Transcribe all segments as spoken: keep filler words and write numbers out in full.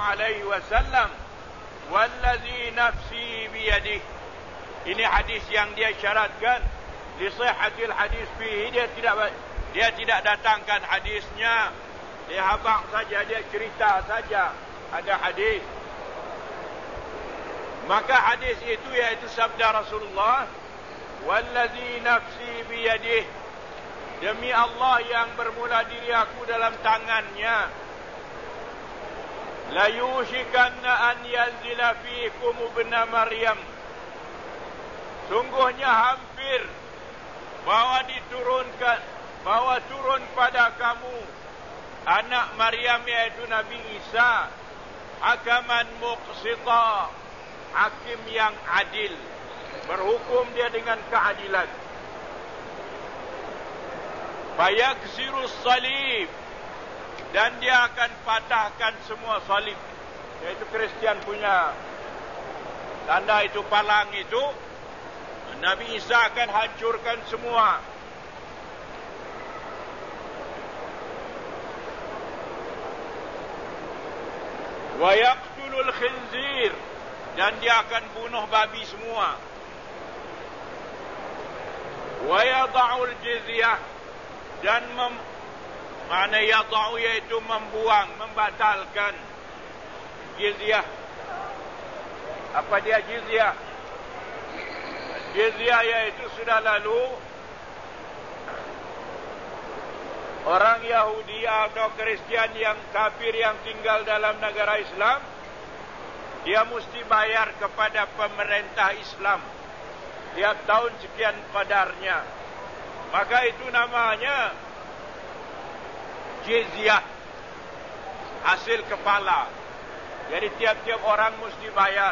alaihi wasallam, wallazi nafsi biyadih. Ini hadis yang dia syaratkan li sihhatil hadis fihi. Dia tidak dia tidak datangkan hadisnya, dia habaq saja, dia cerita saja ada hadis. Maka hadis itu yaitu sabda Rasulullah, wallazi nafsi biyadih, demi Allah yang bermula diri aku dalam tangannya, la yushikanna an yanzila fiikum ibna Maryam, sungguhnya hampir bahwa diturunkan, bahwa turun pada kamu anak Maryam yaitu Nabi Isa, hakaman muqsita, hakim yang adil, berhukum dia dengan keadilan. Fayaksirus salib, dan dia akan patahkan semua salib, yaitu Kristian punya tanda itu, palang itu. Nabi Isa akan hancurkan semua. Wa yaqtulul khinzir, dan dia akan bunuh babi semua. Wa yada'ul jizyah, dan mem, mana yada'u yaitu membuang, membatalkan jizyah. Apa dia jizyah? Jizyah yaitu sudah lalu orang Yahudi atau Kristian yang kafir yang tinggal dalam negara Islam, dia mesti bayar kepada pemerintah Islam tiap tahun sekian kadarnya. Maka itu namanya jizyah, hasil kepala. Jadi tiap-tiap orang mesti bayar.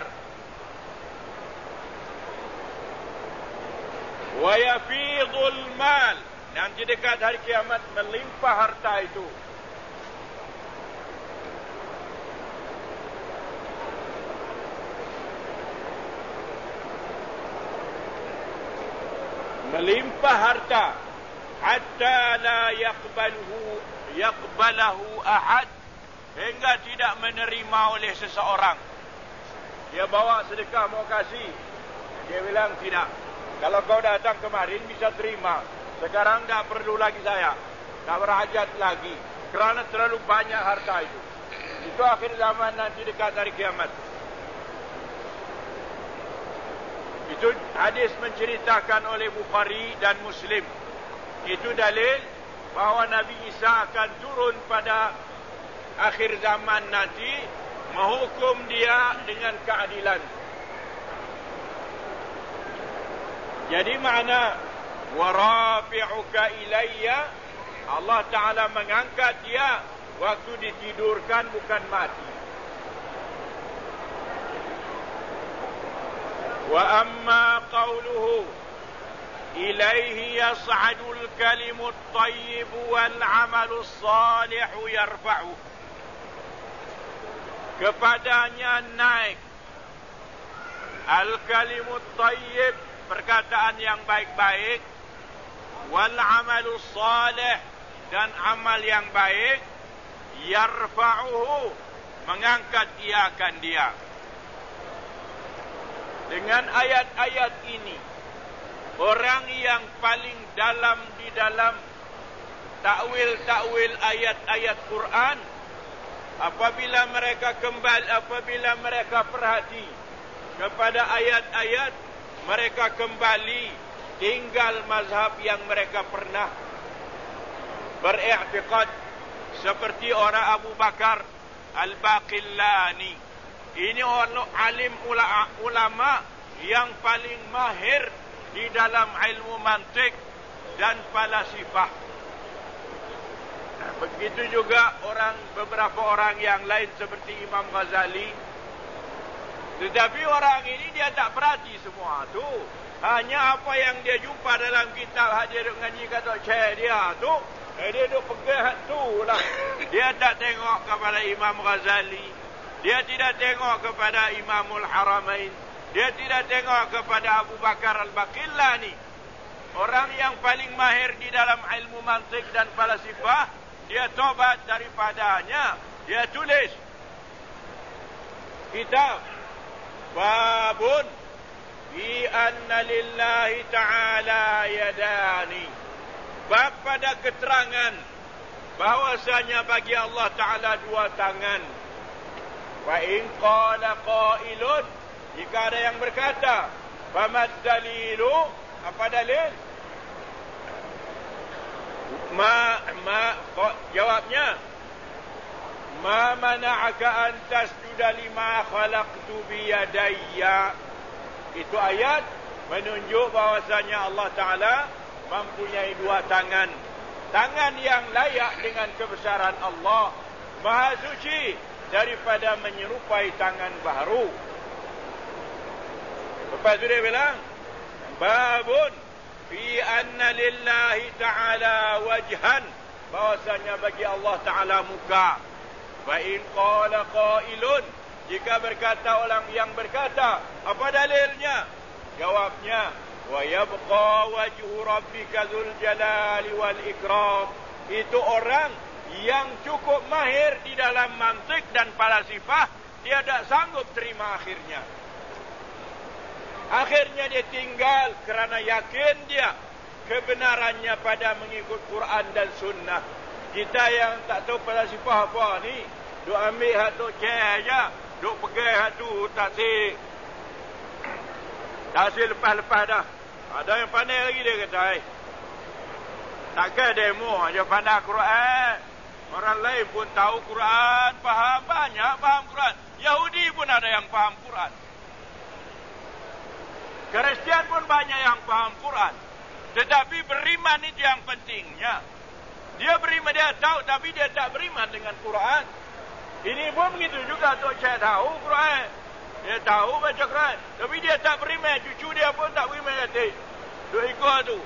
Wa yafidul mal, nanti dekat hari kiamat melimpah harta itu. Melimpah harta hatta la yaqbaluhu yaqbalahu ahad, hingga tidak menerima oleh seseorang. Dia bawa sedekah mau kasih, dia bilang tidak. Kalau kau datang kemarin bisa terima, sekarang tak perlu lagi saya, tak berhajat lagi, kerana terlalu banyak harta itu. Itu akhir zaman nanti dekat hari kiamat. Itu hadis menceritakan oleh Bukhari dan Muslim. Itu dalil bahawa Nabi Isa akan turun pada akhir zaman nanti, menghukum dia dengan keadilan. Jadi makna warafi'uka ilayya, Allah Ta'ala mengangkat dia waktu ditidurkan, bukan mati. Wa amma qawluhu ilayhi yas'adul kalimut tayyib wal amalus salihu yarfa'u, kepadanya naik al kalimut tayyib, perkataan yang baik-baik, wal amalus salih, dan amal yang baik, yarfa'uhu, mengangkat ia akan dia. Dengan ayat-ayat ini, orang yang paling dalam di dalam takwil-takwil ayat-ayat Quran, apabila mereka kembali, apabila mereka perhati kepada ayat-ayat, mereka kembali tinggal mazhab yang mereka pernah beriktikad, seperti orang Abu Bakar Al-Baqillani. Ini orang alim ulama yang paling mahir di dalam ilmu mantik dan falasifah. Nah, begitu juga orang beberapa orang yang lain seperti Imam Ghazali. Tetapi orang ini dia tak perhati semua tu. Hanya apa yang dia jumpa dalam kitab, dia duk ngaji kata cek dia tu, eh, dia duk pegang tu lah. Dia tak tengok kepada Imam Ghazali, dia tidak tengok kepada Imamul Haramain, dia tidak tengok kepada Abu Bakar Al-Baqillani. Orang yang paling mahir di dalam ilmu mantik dan falasifah, dia tobat daripadanya, dia tulis kitab. Babun bi anna lillahi ta'ala yadani. Bab pada keterangan bahwasanya bagi Allah Ta'ala dua tangan. Wa in qala qailun, jika ada yang berkata, famad dalilu, apa dalil? Ma ma jawabnya, ma mana'aka an tasjuda lima khalaqtu biyadayya. Itu ayat menunjuk bahwasanya Allah Ta'ala mempunyai dua tangan. Tangan yang layak dengan kebesaran Allah, Maha Suci daripada menyerupai tangan baharu. Lepas itu dia bilang, babun fi anna lillahi ta'ala wajhan, bahwasanya bagi Allah Ta'ala muka. Wa in qala qailun, jika berkata orang yang berkata, apa dalilnya? Jawabnya, wa yabqa wajhu rabbika dzul jalali wal ikram. Itu orang yang cukup mahir di dalam mantik dan falasifah, dia tak sanggup terima akhirnya. Akhirnya dia tinggal kerana yakin dia kebenarannya pada mengikut Quran dan Sunnah. Kita yang tak tahu falasifah apa ni, duk ambil hak tu cek aja, duk pegang hak tu tak si tak si lepas-lepas dah. Ada yang pandai lagi dia kata, eh, takkan demo aja pandai Quran. Orang lain pun tahu Quran, faham, banyak faham Quran. Yahudi pun ada yang faham Quran. Kristian pun banyak yang faham Quran. Tetapi beriman itu yang pentingnya. Dia beriman, dia tahu, tapi dia tak beriman dengan Quran. Ini pun begitu juga, Tok Syed tahu Quran. Dia tahu baca Quran, tapi dia tak beriman. Cucu dia pun tak beriman, kata. Duk ikut tu.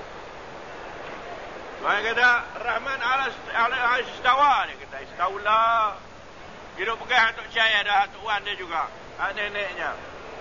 Dia kata, Rahman ala istawa. Dia kata, istaulah. Dia duk pegang Tok Syed, ada Tok Wan dia juga. Hak neneknya.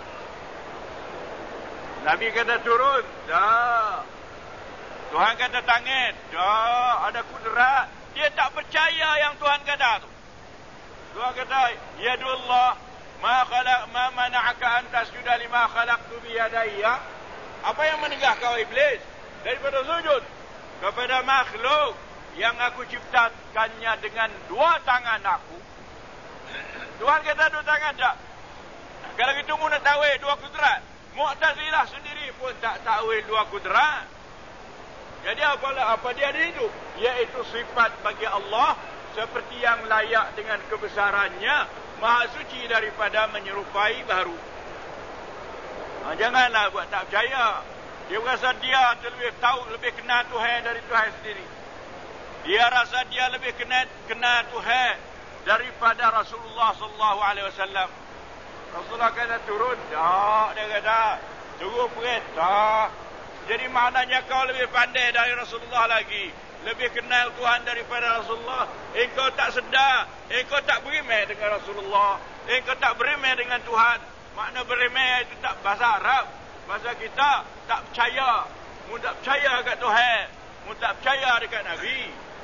Nabi kata turun. Dah. Tuhan kata tangan. Dah. Ada kudrat. Dia tak percaya yang Tuhan kata tu. Tuhan kata, yadullah ma khalaq ma mana'aka an tasjuda lima khalaqtu bi yadayya. Apa yang menegah kau iblis daripada sujud kepada makhluk yang aku ciptakannya dengan dua tangan aku? Tuhan kata dua tangan tak. Kalau kita mu nak takwil dua kudrat, Mu'tazilah sendiri pun tak takwil dua kudrat. Jadi apalah apa dia ada itu? Iaitu sifat bagi Allah seperti yang layak dengan kebesarannya, Maha Suci daripada menyerupai baharu. Ha, janganlah buat tak percaya. Dia rasa dia lebih tahu, lebih kenal Tuhan dari Tuhan sendiri. Dia rasa dia lebih kenal kenal Tuhan daripada Rasulullah sallallahu alaihi wasallam. Rasulullah kata turun, tak, dia kata turun perintah. Jadi maknanya kau lebih pandai dari Rasulullah lagi, lebih kenal Tuhan daripada Rasulullah. Engkau tak sedar, engkau tak beriman dengan Rasulullah, engkau tak beriman dengan Tuhan. Makna beriman itu tak bahasa Arab, bahasa kita tak percaya. Mu tak percaya dekat Tuhan, mu tak percaya dekat Nabi.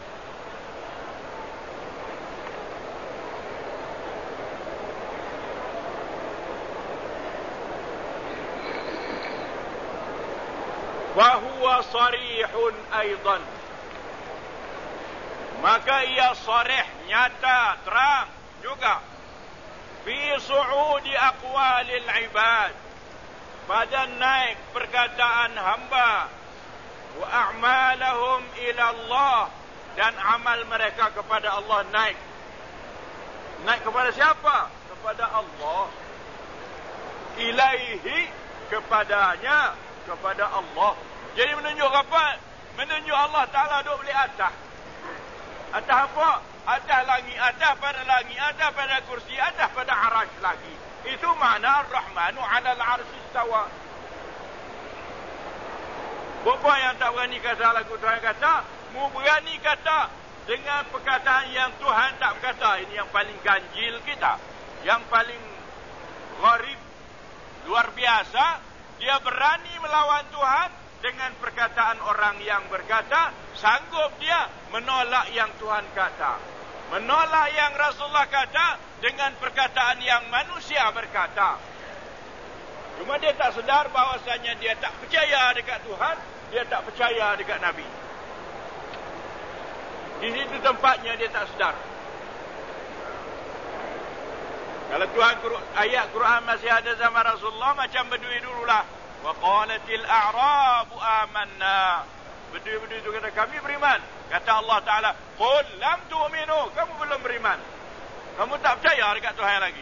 Wa huwa sarihun aidan. Maka ia sarih, nyata, terang juga. Fi su'udi aqwalil ibad, pada naik perkataan hamba. Wa a'malahum ila Allah, dan amal mereka kepada Allah naik. Naik kepada siapa? Kepada Allah. Ilaihi, kepadanya, kepada Allah. Jadi menunjuk apa? Menunjuk Allah Ta'ala duduk beli atas. Atas apa? Atas langit, atas pada langit, atas pada kursi, atas pada arash lagi. Itu makna Ar-Rahmanu 'alal 'arsy istawa. Bapa yang tak berani kata lagu Tuhan kata, mu berani kata dengan perkataan yang Tuhan tak berkata. Ini yang paling ganjil kita, yang paling gharib, luar biasa. Dia berani melawan Tuhan dengan perkataan orang yang berkata, sanggup dia menolak yang Tuhan kata, menolak yang Rasulullah kata, dengan perkataan yang manusia berkata. Cuma dia tak sedar bahawasanya dia tak percaya dekat Tuhan, dia tak percaya dekat Nabi. Di situ tempatnya dia tak sedar. Kalau Tuhan ayat Quran masih ada zaman Rasulullah, macam Bedui dululah. Wa qalatil a'rabu amanna. Bedui-bedui itu kata, kami beriman. Kata Allah Ta'ala, qul lam tu'minu, kamu belum beriman. Kamu tak percaya dekat Tuhan lagi.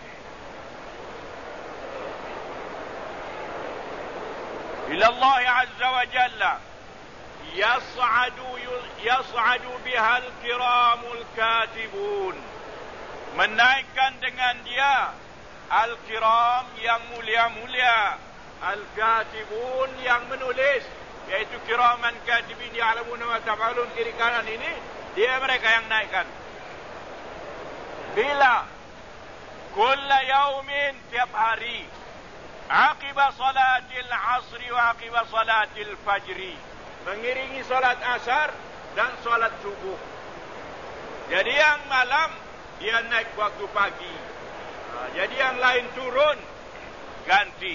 Ila Allah Azza wa Jalla yas'adu yas'adu bihal kiramul katibun. Menaikkan dengan dia al-kiram yang mulia-mulia, al-katibun yang menulis, yaitu kiraman katibin ya'lamuna ma taf'alun, kiri kanan ini dia mereka yang naikkan. Bila kulla yaumin, tiap hari, aqiba salatil asri wa aqiba salatil fajri, mengiringi salat asar dan salat subuh. Jadi yang malam dia naik waktu pagi. Ha, jadi yang lain turun, ganti.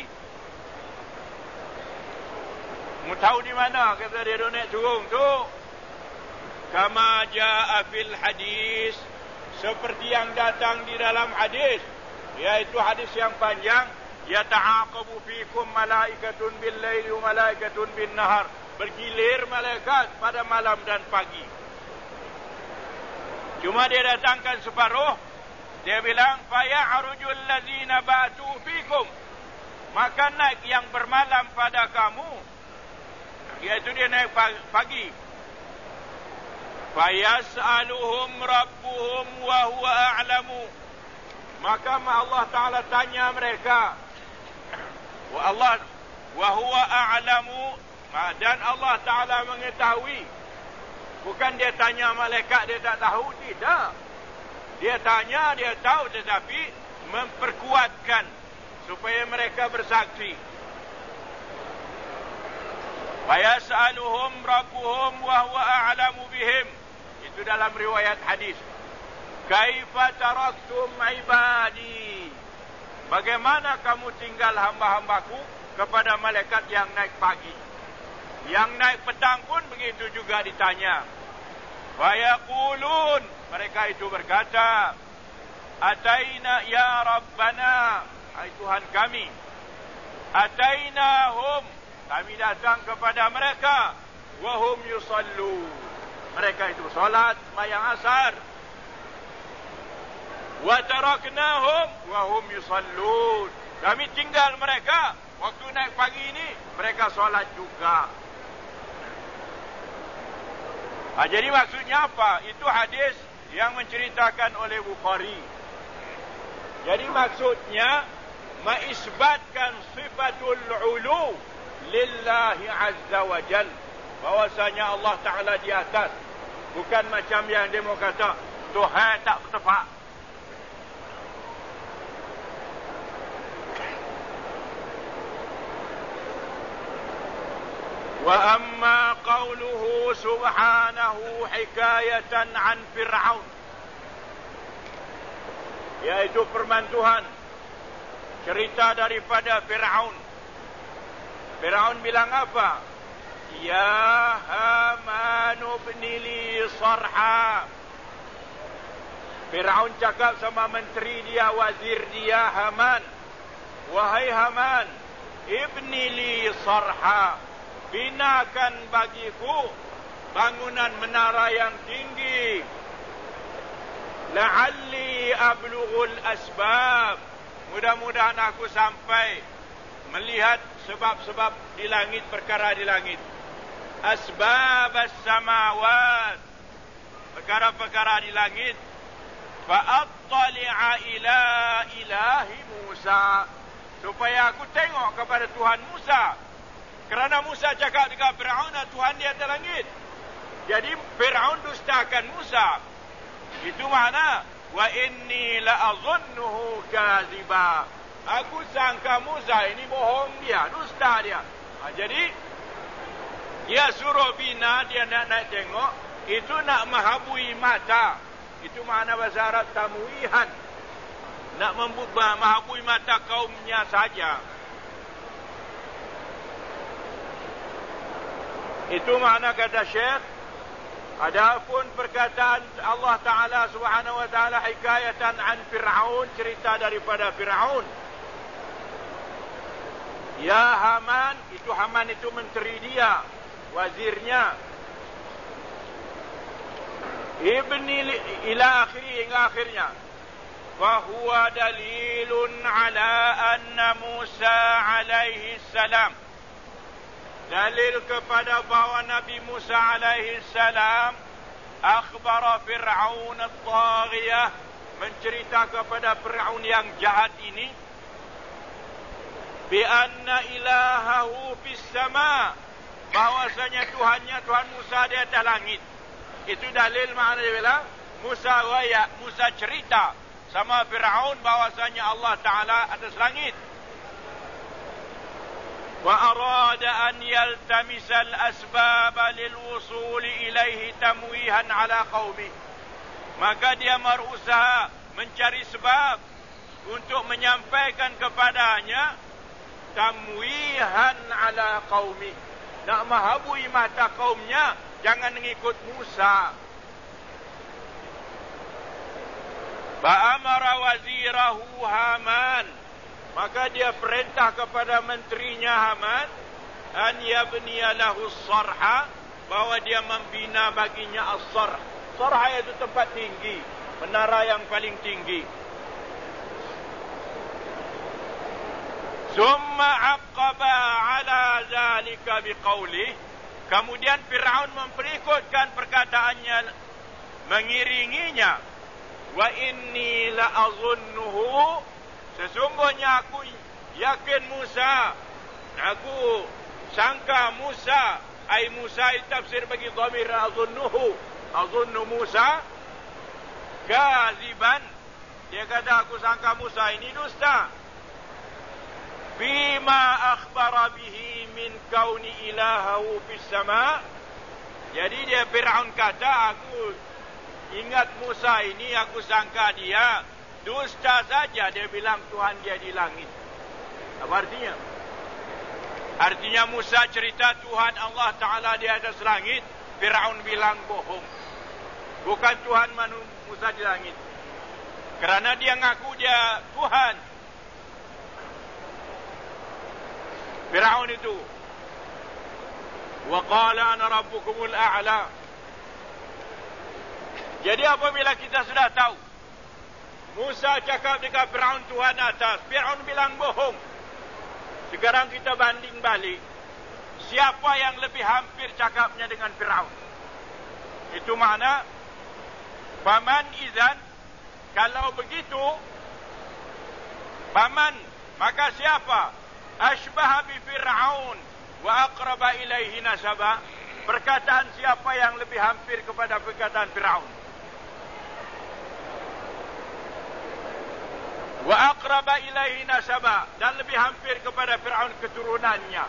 Mu tahu di mana kata dia naik turun tu? Kama jaa fil hadis, seperti yang datang di dalam hadis, yaitu hadis yang panjang. Yata'aqabu fikum malaikatun bil laili wa malaikatun bin nahar. Bergilir malaikat pada malam dan pagi. Cuma dia datangkan separuh, dia bilang faya'rujul ladzina batu fikum, maka naik yang bermalam pada kamu, iaitu dia naik pagi. Fayas'aluhum rabbuhum wa huwa a'lamu, maka Allah Ta'ala tanya mereka, wa Allah wa huwa a'lamu, dan Allah Ta'ala mengetahui. Bukan dia tanya malaikat dia tak tahu, tidak. Dia tanya, dia tahu, tetapi memperkuatkan supaya mereka bersaksi. Fayas'aluhum rabbuhum wa huwa a'lamu bihim. Itu dalam riwayat hadis. Kaifa taraktum ibadi, bagaimana kamu tinggal hamba-hambaku, kepada malaikat yang naik pagi. Yang naik petang pun begitu juga ditanya. Fayaqulun, mereka itu berkata, Ataina ya Rabbana, hai Tuhan kami. Atainahum, kami datang kepada mereka. Wahum yusallu, mereka itu solat sembahyang asar. Wa taraknahum wahum yusallun, kami tinggal mereka. Waktu naik pagi ini mereka solat juga. Ha, jadi maksudnya apa? Itu hadis yang menceritakan oleh Bukhari. Jadi maksudnya mengisbatkan sifatul ulu lillahi azza wa jal, bahwasanya Allah Ta'ala di atas. Bukan macam yang demo kata Tuhan tak bertepak. Wa amma qawluhu subhanahu hikayatan an Fir'aun, yaitu firman Tuhan cerita daripada Fir'aun. Fir'aun bilang apa? Ya Haman ibni li sarha. Fir'aun cakap sama menteri dia, wazir dia Haman, wahai Haman, ibni li sarha, binakan bagiku bangunan menara yang tinggi. La'alli ablughul asbab, mudah-mudahan aku sampai melihat sebab-sebab di langit, perkara di langit. Asbab as-samawat, perkara-perkara di langit. Fa'attali'a ila ilahi Musa, supaya aku tengok kepada Tuhan Musa. Kerana Musa cakap dengan Fir'aun, Tuhan di atas langit. Jadi Fir'aun dustakan Musa. Itu makna wa inni la'azunnuhu kaziba, aku sangka Musa ini bohong dia, dusta dia. Ha, jadi dia suruh bina, dia nak nak tengok, itu nak mahabui mata. Itu makna bahasa Arab tamwihan. nak menghabui mata kaumnya saja. Itu makna kata Syekh. Adapun perkataan Allah Ta'ala Subhanahu wa Ta'ala hikayatan an Fir'aun, cerita daripada Fir'aun. Ya Haman, itu Haman itu menteri dia, wazirnya. Ibni ila akhiri, hingga akhirnya. Fahuwa dalilun ala anna Musa alaihi salam, dalil kepada bahawa Nabi Musa alaihi salam akhbara Fir'aun at-taghiyah, mencerita kepada Fir'aun yang jahat ini, bi anna ilahahu fis sama, bahwasanya Tuhannya Tuhan Musa di atas langit. Itu dalil maknanya bila Musa waya, Musa cerita sama Fir'aun bahwasanya Allah Ta'ala atas langit. Wa arada an yaltamisa al-asbab lilwusul ilaihi tamwihan ala qaumi, maka dia berusaha mencari sebab untuk menyampaikan kepadanya tamwihan ala qaumi, nak menghabui mata kaumnya jangan mengikut Musa. Ba'amara wazirahu Haman, maka dia perintah kepada menterinya Haman an yabniya lahu sarha, bahawa dia membina baginya as-sarh. Sarha itu tempat tinggi, menara yang paling tinggi. Summa aqaba ala zalika biqaulih, kemudian Fir'aun memperikutkan perkataannya, mengiringinya, wa inni la azunnuhu, sesungguhnya aku yakin Musa, aku sangka Musa, ai Musa itu tafsir bagi dhamir azunnuhu, azunnu Musa kaziban, dia kata aku sangka Musa ini dusta, bima akhbara bihi min kauni ilahahu fis sama. Jadi dia Fir'aun kata, aku ingat Musa ini, aku sangka dia dusta saja, dia bilang Tuhan dia di langit. Apa artinya? Artinya Musa cerita Tuhan Allah Ta'ala di atas langit, Fir'aun bilang bohong, bukan Tuhan Musa di langit, kerana dia ngaku dia Tuhan. Fir'aun itu, wa qala ana rabbukumul a'la. Jadi apabila kita sudah tahu Musa cakap dengan Fir'aun Tuhan atas, Fir'aun bilang bohong, sekarang kita banding balik, siapa yang lebih hampir cakapnya dengan Fir'aun? Itu makna faman izan, kalau begitu faman, maka siapa ashbaha bi Fir'aun wa aqraba ilaihi nasaba, perkataan siapa yang lebih hampir kepada perkataan Fir'aun, wa aqraba ilaihi nasaba, dan lebih hampir kepada Fir'aun keturunannya.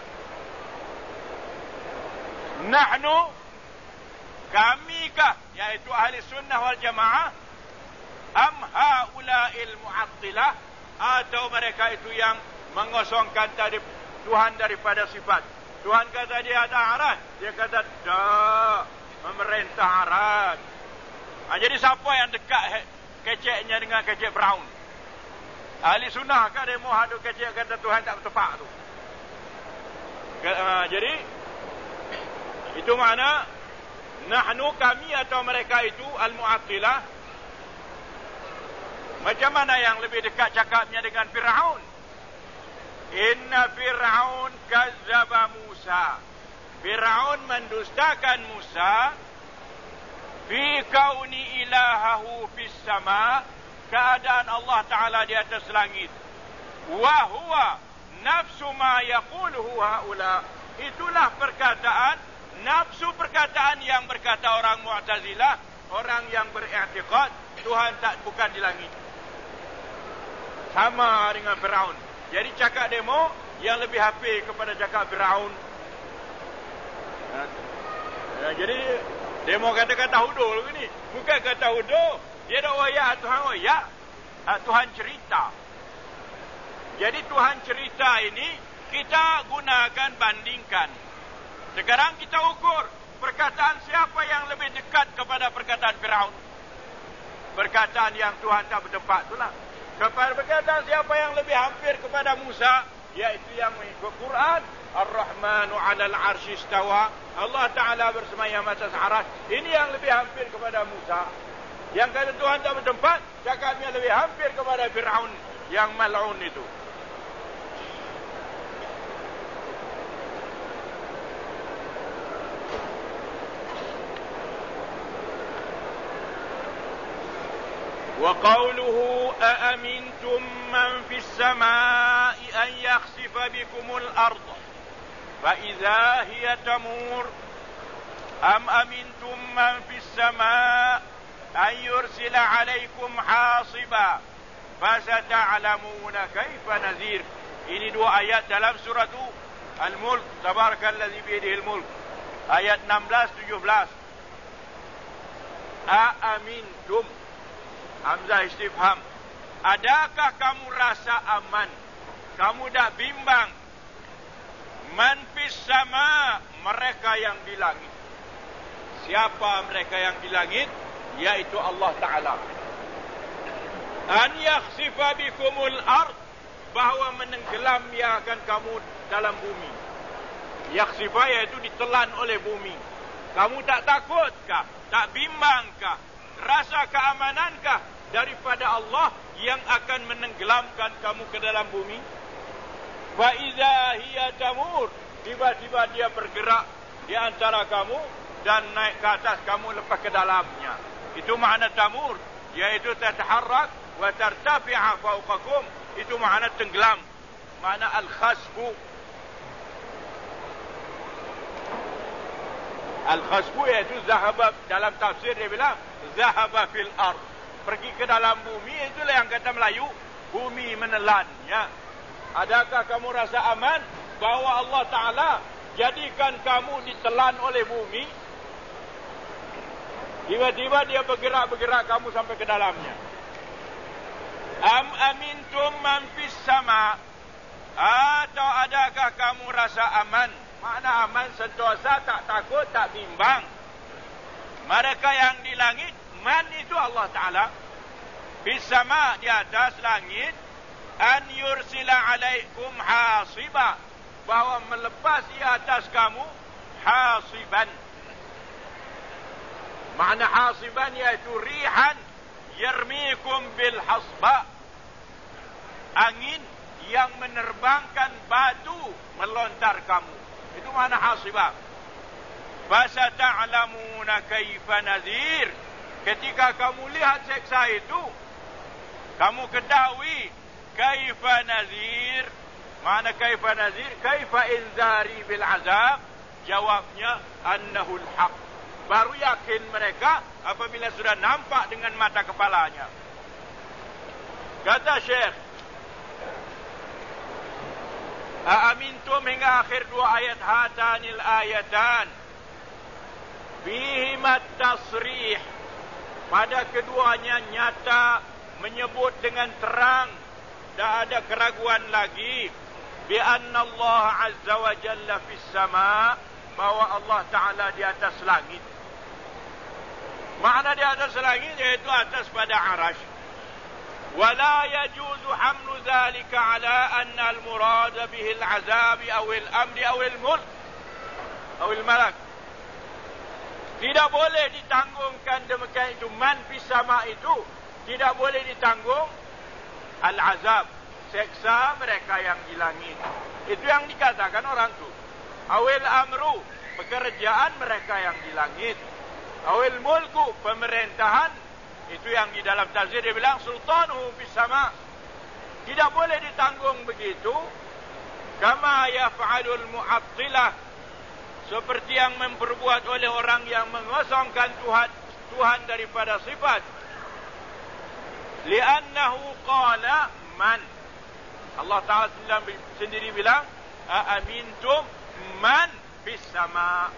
Nahnu, kamikah, yaitu ahli sunnah wal jamaah, am haula'il mu'attilah, atau mereka itu yang mengosongkan tadi Tuhan daripada sifat. Tuhan kata dia ada arad, dia kata tak, memerintah arad. Ha, jadi siapa yang dekat keceknya dengan kecek Fir'aun? Ahli sunnah kan dia mau hadu kecek kata Tuhan tak tepat tu. Ha, jadi itu makna nahnu, kami atau mereka itu al-mu'attilah. Macam mana yang lebih dekat cakapnya dengan Fir'aun? Inna Fir'aun kazzaba Musa, Fir'aun mendustakan Musa, fi kauni ilahahu fis sama, keadaan Allah Ta'ala di atas langit, wa huwa nafsu ma yaquluhu haula, itulah perkataan, nafsu perkataan yang berkata orang Mu'tazilah, orang yang beriktikad Tuhan tak bukan di langit. Sama dengan Fir'aun. Jadi cakap demo yang lebih hafif kepada cakap Fir'aun. Ya, jadi demo kata-kata hudo ni, bukan kata hudo. Dia dah waya Tuhan waya. Tuhan cerita. Jadi Tuhan cerita ini kita gunakan bandingkan. Sekarang kita ukur perkataan siapa yang lebih dekat kepada perkataan Firaun. Perkataan yang Tuhan tak bertempat itulah. Kepada perkataan siapa yang lebih hampir kepada Musa, iaitu yang mengikut Quran. Ar-Rahmanu 'alal 'arsy istawa. Allah Taala bersemayam atas arsy. Ini yang lebih hampir kepada Musa. Yang kata Tuhan tak bertempat, cakapnya lebih hampir kepada Firaun yang mal'un itu. وقوله أأمنتم من في السماء أن يخسف بكم الأرض فإذا هي تمور أم أمنتم من في السماء أن يرسل عليكم حاصبا فستعلمون كيف نذير. Ini dua ayat dalam surah Al-Mulk. Tabarakalladzi biyadihi al-mulk. Ayat enam belas tujuh belas. Aamintum. Hamzah istifham. Adakah kamu rasa aman? Kamu dah bimbang? Man fis sama, mereka yang di langit. Siapa mereka yang di langit? Yaitu Allah Ta'ala. An yakhsifa bikumul ard, bahawa menenggelam yang akan kamu dalam bumi. Yakhsifa iaitu ditelan oleh bumi. Kamu tak takutkah? Tak bimbangkah? Rasa keamanankah daripada Allah yang akan menenggelamkan kamu ke dalam bumi? Fa iza hiya tamur, tiba-tiba dia bergerak di antara kamu dan naik ke atas kamu lepas ke dalamnya. Itu makna tamur, yaitu tataharrak wa tartafi'a fawqakum. Itu makna tenggelam, makna al-khasfu. Al-khasfu iaitu zahaba, dalam tafsir dia bilang zahaba fil ard, pergi ke dalam bumi. Itulah yang kata Melayu, bumi menelannya. Adakah kamu rasa aman bahawa Allah Ta'ala jadikan kamu ditelan oleh bumi? Tiba-tiba dia bergerak-bergerak kamu sampai ke dalamnya. Am amintum man fis sama, atau adakah kamu rasa aman? Makna aman sentosa, tak takut, tak bimbang. Mereka yang di langit, man itu Allah Ta'ala. Fis sama, di atas langit. An yursila alaikum hasiba, bahawa melepas di atas kamu hasiban. Makna hasiban iaitu rihan yarmikum bil hasba, angin yang menerbangkan batu melontar kamu. Itu makna hasibah. Fasata'lamuna kaifa nadhir. Ketika kamu lihat seksa itu, kamu ketahui kaifa nadhir. Mana kaifa nadhir? Kaifa inzari bil azab? Jawabnya annahul haq. Baru yakin mereka apabila sudah nampak dengan mata kepalanya. Kata Syekh, Aamintum, hingga akhir dua ayat, hatanil ayatan fihimat tasrih, pada keduanya nyata menyebut dengan terang, tak ada keraguan lagi, bi anna Allah azza wa jalla fis sama, bahwa Allah Ta'ala di atas langit. Makna di atas langit iaitu atas pada arash. ولا يجوز حمل ذلك على أن المراد به العذاب أو الأمر أو الملك أو الملك. Tidak boleh ditanggungkan demikian itu. Man fis sama itu tidak boleh ditanggung al-azab, seksa mereka yang di langit. Itu yang dikatakan orang tu. Awil amru, pekerjaan mereka yang di langit. Awil mulku, pemerintahan. Itu yang di dalam tafsir dia bilang sultanuhu fis sama. Tidak boleh ditanggung begitu. Kama yaf'alul mu'attilah, seperti yang memperbuat oleh orang yang mengosongkan Tuhan Tuhan daripada sifat. Li'annahu qala man. Allah Ta'ala sendiri bilang aamintum man fis sama.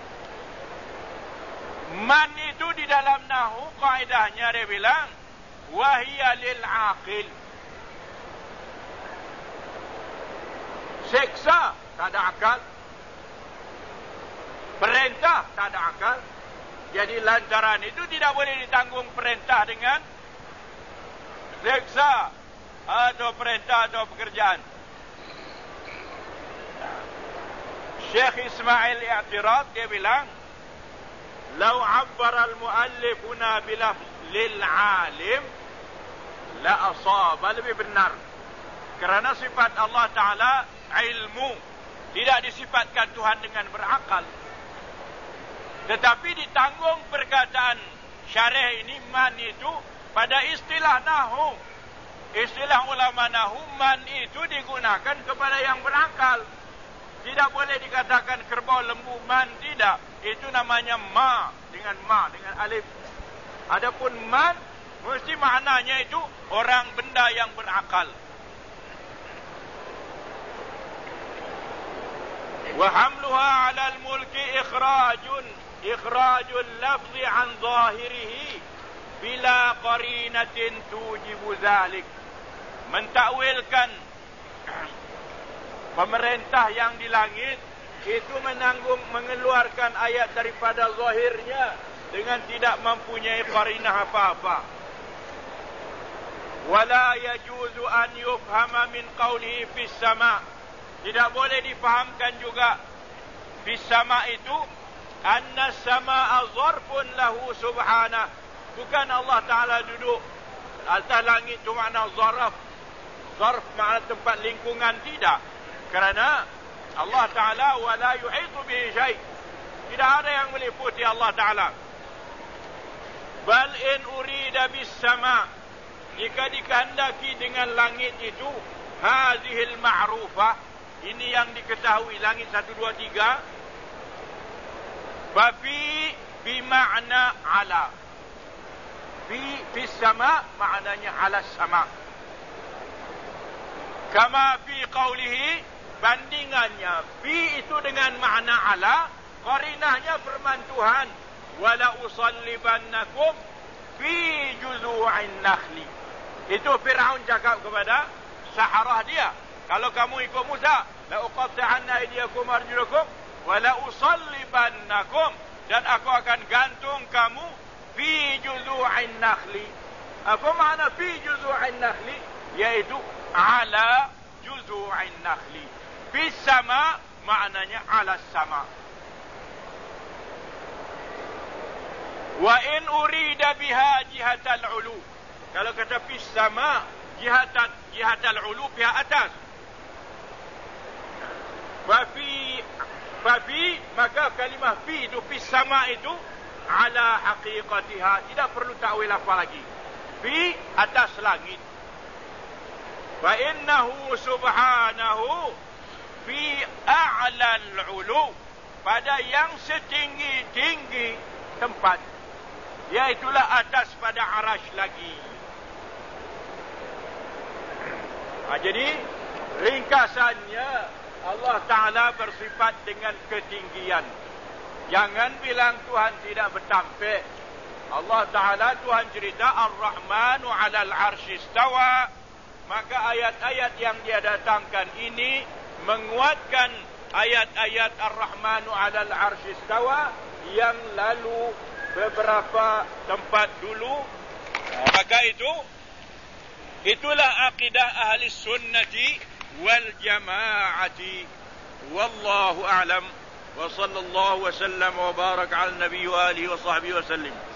Man itu di dalam nahu kaidahnya dia bilang Wahia lil'aqil. Seksa tak ada akal. Perintah tak ada akal. Jadi lantaran itu tidak boleh ditanggung perintah dengan seksa atau perintah atau pekerjaan. Syekh Ismail i'tirad, dia bilang, "Lau 'abbara al-muallif huna bilafz lil-'alim la asaba," lebih benar. Kerana sifat Allah Ta'ala ilmu, tidak disifatkan Tuhan dengan berakal. Tetapi ditanggung perkataan syarih ini, man itu pada istilah nahu. Istilah ulama nahu, man itu digunakan kepada yang berakal. Tidak boleh dikatakan kerbau, lembu, man, tidak. Itu namanya ma, dengan ma, dengan alif. Adapun man, mesti maknanya itu orang benda yang berakal. Wa hamluha 'ala al-mulki ikhrajun ikhrajul lafzi 'an zahirihi bila qarinatin tujibu zalik. Mentakwilkan pemerintah yang di langit itu menanggung mengeluarkan ayat daripada zahirnya dengan tidak mempunyai qarinah apa-apa. Wala yajuzu an yufhama min qawlihi fis sama'. Tidak boleh difahamkan juga fis sama' itu anna sama'a zarfun lahu subhanah. Bukan Allah Ta'ala duduk atas langit itu makna zarf. Zarf makna tempat lingkungan, tidak. Kerana Allah Ta'ala wala yuhitu bihi syai'. Tidak ada yang meliputi Allah Ta'ala. Bal in urida bis sama', jika dikehendaki dengan langit itu, hazihil ma'rufah, ini yang diketahui, langit satu, dua, tiga. Bafi bima'na ala. Fi fis sama' maknanya ala sama'. Kama fi qawlihi, bandingannya fi itu dengan makna ala, qarinahnya firman Tuhan, wala usallibannakum fi juzu'in nakhli. Itu Fir'aun cakap kepada saharah dia, kalau kamu ikut Musa, la uqatta'anna aydiyakum arjulakum wa la usallibannakum, dan aku akan gantung kamu fi juzu'in nakhli. Apa makna fi juzu'in nakhli? Yaitu ala juzu'in nakhli. Fi sama maknanya ala sama. Wa in urida biha jihatal ulu. Kalau kata fi sama, jihatat jihatal ulu, pihak atas. Fafi fafi maka kalimah fi itu fi sama itu ala haqiqatiha, tidak perlu takwil apa lagi. Fi atas langit. Fa innahu subhanahu fi a'la al-ulu, pada yang setinggi-tinggi tempat, iaitulah atas pada arash lagi. Ha, jadi ringkasannya, Allah Ta'ala bersifat dengan ketinggian. Jangan bilang Tuhan tidak bertampik. Allah Ta'ala, Tuhan cerita Ar-Rahmanu 'alal 'arsy istawa. Maka ayat-ayat yang dia datangkan ini menguatkan ayat-ayat Ar-Rahmanu 'alal 'arsy istawa yang lalu beberapa tempat dulu. Maka itu itulah akidah ahli sunnati wal jamaati. Wallahu a'lam. Wa sallallahu wa sallam wa baraka ala nabiy wa alihi wa sahbihi wa sallim.